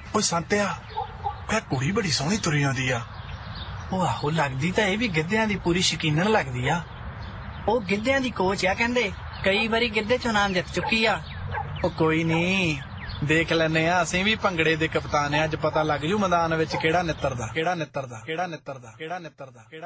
ਓਏ ਸੰਤਿਆ, ਇਹ ਕੁੜੀ ਬੜੀ ਸੋਹਣੀ ਤੁਰੀ ਆਉਂਦੀ ਆ। ਉਹ ਆਹੋ ਲੱਗਦੀ ਤਾਂ ਇਹ ਵੀ ਗਿੱਧਿਆਂ ਦੀ ਪੂਰੀ ਸ਼ਕੀਨਣ ਲੱਗਦੀ ਆ। ਉਹ ਗਿੱਧਿਆਂ ਦੀ ਕੋਚ ਆ ਕਹਿੰਦੇ, ਕਈ ਵਾਰੀ ਗਿੱਧੇ ਚੋਂ ਨਾਮ ਜਿੱਤ ਚੁੱਕੀ ਆ। ਉਹ ਕੋਈ ਨੀ, ਦੇਖ ਲੈਨੇ ਆ, ਅਸੀਂ ਵੀ ਭੰਗੜੇ ਦੇ ਕਪਤਾਨ ਆ। ਅੱਜ ਪਤਾ ਲੱਗ ਜੂ ਮੈਦਾਨ ਵਿੱਚ ਕਿਹੜਾ ਨਿੱਤਰਦਾ, ਕਿਹੜਾ ਨਿੱਤਰਦਾ, ਕਿਹੜਾ ਨਿੱਤਰਦਾ, ਕਿਹੜਾ ਨਿੱਤਰਦਾ, ਕਿਹੜਾ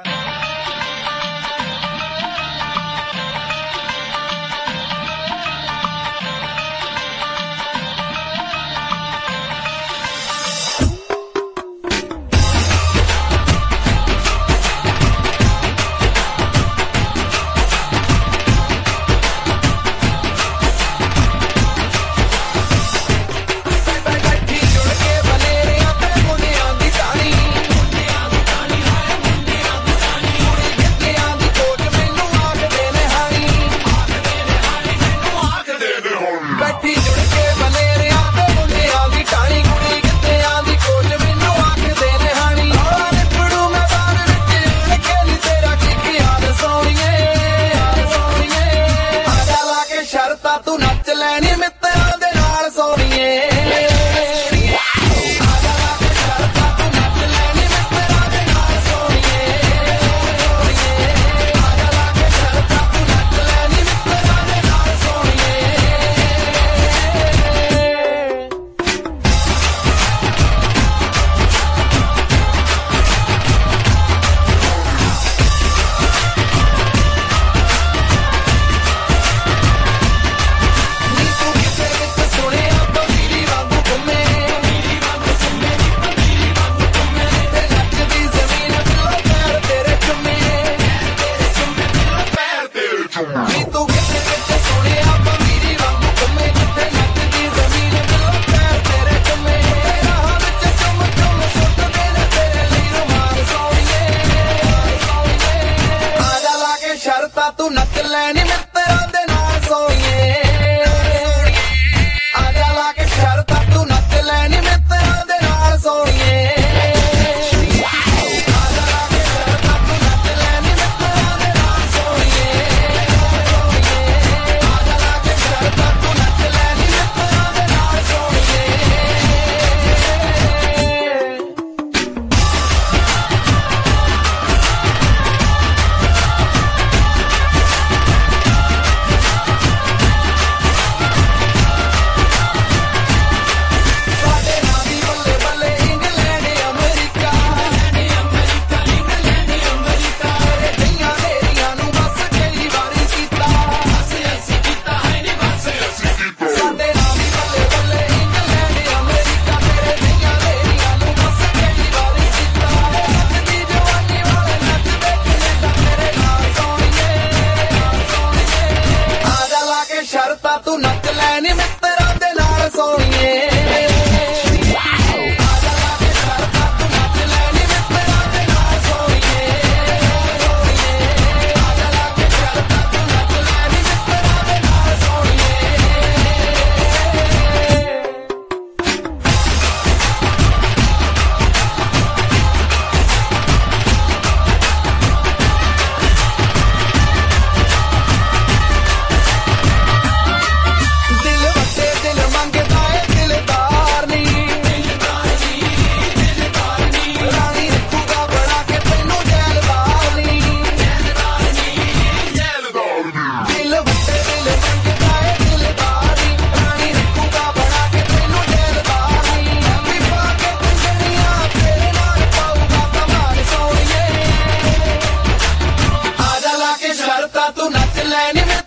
ਤੂੰ ਨੱਚ ਲੈਣੀ ਮਿੱਤਰਾਂ ਦੇ ਨਾਲ ਸੋਹਣੀਏ। ਤੂੰ ਨੱਚ ਲੈਣੀ ਮਿੱਤਰਾਂ ਦੇ ਨਾਲ ਸੋਹਣੀਏ। ਆਜਾ ਲਾ ਕੇ ਸ਼ਰਤਾਂ, ਤੂੰ ਨੱਚ ਲੈਣੀ ਮਿੱਤਰਾਂ ਦੇ ਨਾਲ ਸੋਹਣੀਏ। ਆਜਾ ਲਾ ਕੇ ਸ਼ਰਤਾਂ, ਤੂੰ ਨੱਚ ਲੈਣੀ ਮਿੱਤਰਾਂ ਦੇ ਨਾਲ ਸੋਹਣੀਏ। ਆਜਾ ਲਾ ਕੇ ਸ਼ਰਤਾਂ, ਤੂੰ ਨੱਚ ਲੈਣੀ ਮਿੱਤਰਾਂ ਦੇ ਨਾਲ ਸੋਹਣੀਏ। ਸ਼ਰਤਾਂ ਤੂੰ ਨੱਚ ਲੈਣੀ ਮਿੱਤਰਾਂ ਦੇ ਨਾਲ ਸੋਹਣੀਏ। ਸ਼ਰਤਾਂ ਤੂੰ ਨੱਚ ਲੈਣੀ।